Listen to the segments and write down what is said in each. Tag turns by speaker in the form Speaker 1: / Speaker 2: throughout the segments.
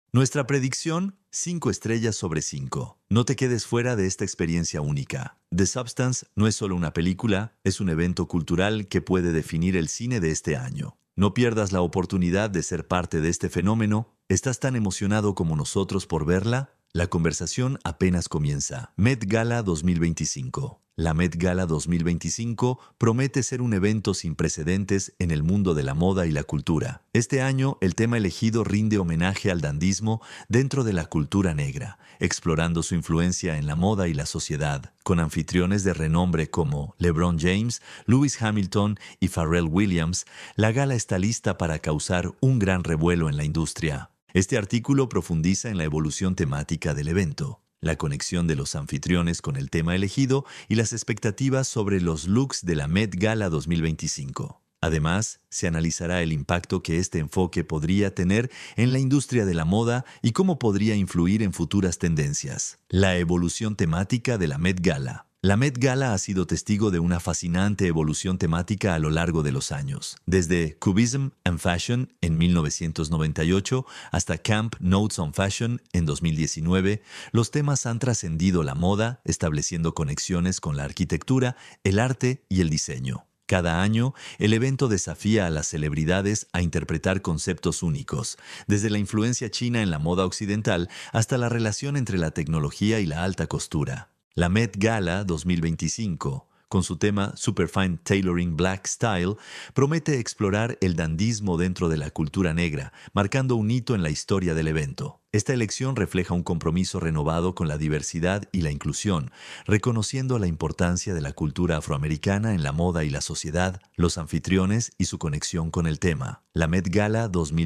Speaker 1: Nuestra predicción, 5 estrellas sobre 5. No te quedes fuera de esta experiencia única. The Substance no es solo una película, es un evento cultural que puede definir el cine de este año. No pierdas la oportunidad de ser parte de este fenómeno. ¿Estás tan emocionado como nosotros por verla? La conversación apenas comienza. Met Gala 2025. La Met Gala 2025 promete ser un evento sin precedentes en el mundo de la moda y la cultura. Este año, el tema elegido rinde homenaje al dandismo dentro de la cultura negra, explorando su influencia en la moda y la sociedad, con anfitriones de renombre como LeBron James, Lewis Hamilton y Pharrell Williams. La gala está lista para causar un gran revuelo en la industria. Este artículo profundiza en la evolución temática del evento, la conexión de los anfitriones con el tema elegido y las expectativas sobre los looks de la Met Gala 2025. Además, se analizará el impacto que este enfoque podría tener en la industria de la moda y cómo podría influir en futuras tendencias. La evolución temática de la Met Gala. La Met Gala ha sido testigo de una fascinante evolución temática a lo largo de los años. Desde Cubism and Fashion en 1998 hasta Camp Notes on Fashion en 2019, los temas han trascendido la moda, estableciendo conexiones con la arquitectura, el arte y el diseño. Cada año, el evento desafía a las celebridades a interpretar conceptos únicos, desde la influencia china en la moda occidental hasta la relación entre la tecnología y la alta costura. La Met Gala 2025, con su tema Superfine Tailoring Black Style, promete explorar el dandismo dentro de la cultura negra, marcando un hito en la historia del evento. Esta elección refleja un compromiso renovado con la diversidad y la inclusión, reconociendo la importancia de la cultura afroamericana en la moda y la sociedad, los anfitriones y su conexión con el tema. La Met Gala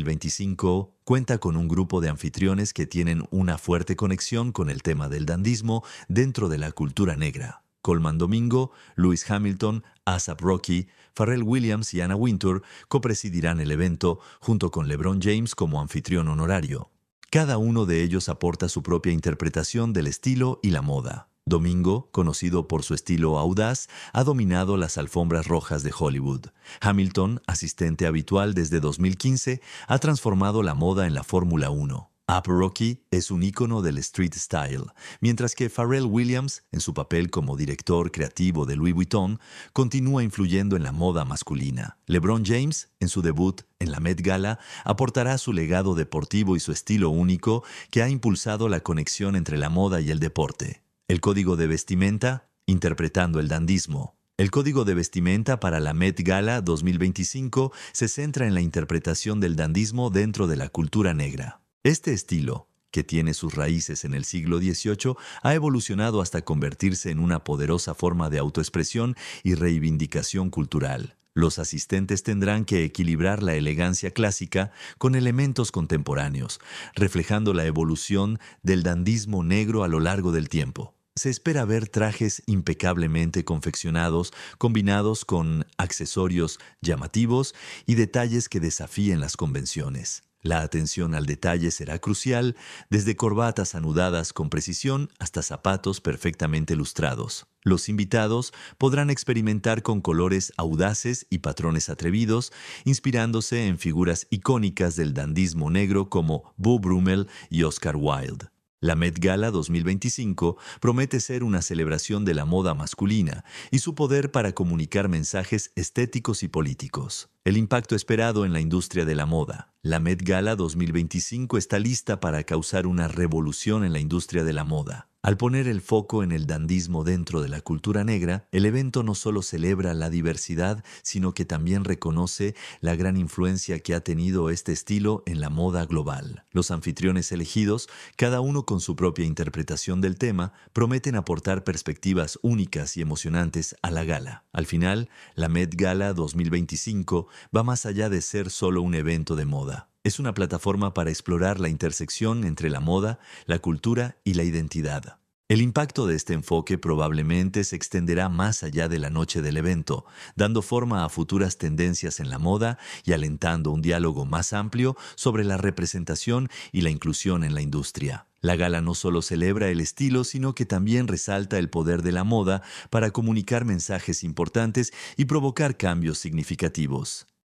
Speaker 1: 2025 cuenta con un grupo de anfitriones que tienen una fuerte conexión con el tema del dandismo dentro de la cultura negra. Colman Domingo, Lewis Hamilton, A$AP Rocky, Pharrell Williams y Anna Wintour copresidirán el evento junto con LeBron James como anfitrión honorario. Cada uno de ellos aporta su propia interpretación del estilo y la moda. Domingo, conocido por su estilo audaz, ha dominado las alfombras rojas de Hollywood. Hamilton, asistente habitual desde 2015, ha transformado la moda en la Fórmula 1. A$AP Rocky es un ícono del street style, mientras que Pharrell Williams, en su papel como director creativo de Louis Vuitton, continúa influyendo en la moda masculina. LeBron James, en su debut en la Met Gala, aportará su legado deportivo y su estilo único que ha impulsado la conexión entre la moda y el deporte. El código de vestimenta, interpretando el dandismo. El código de vestimenta para la Met Gala 2025 se centra en la interpretación del dandismo dentro de la cultura negra. Este estilo, que tiene sus raíces en el siglo XVIII, ha evolucionado hasta convertirse en una poderosa forma de autoexpresión y reivindicación cultural. Los asistentes tendrán que equilibrar la elegancia clásica con elementos contemporáneos, reflejando la evolución del dandismo negro a lo largo del tiempo. Se espera ver trajes impecablemente confeccionados, combinados con accesorios llamativos y detalles que desafíen las convenciones. La atención al detalle será crucial, desde corbatas anudadas con precisión hasta zapatos perfectamente lustrados. Los invitados podrán experimentar con colores audaces y patrones atrevidos, inspirándose en figuras icónicas del dandismo negro como Beau Brummel y Oscar Wilde. La Met Gala 2025 promete ser una celebración de la moda masculina y su poder para comunicar mensajes estéticos y políticos. El impacto esperado en la industria de la moda. La Met Gala 2025 está lista para causar una revolución en la industria de la moda. Al poner el foco en el dandismo dentro de la cultura negra, el evento no solo celebra la diversidad, sino que también reconoce la gran influencia que ha tenido este estilo en la moda global. Los anfitriones elegidos, cada uno con su propia interpretación del tema, prometen aportar perspectivas únicas y emocionantes a la gala. Al final, la Met Gala 2025 va más allá de ser solo un evento de moda. Es una plataforma para explorar la intersección entre la moda, la cultura y la identidad. El impacto de este enfoque probablemente se extenderá más allá de la noche del evento, dando forma a futuras tendencias en la moda y alentando un diálogo más amplio sobre la representación y la inclusión en la industria. La gala no solo celebra el estilo, sino que también resalta el poder de la moda para comunicar mensajes importantes y provocar cambios significativos.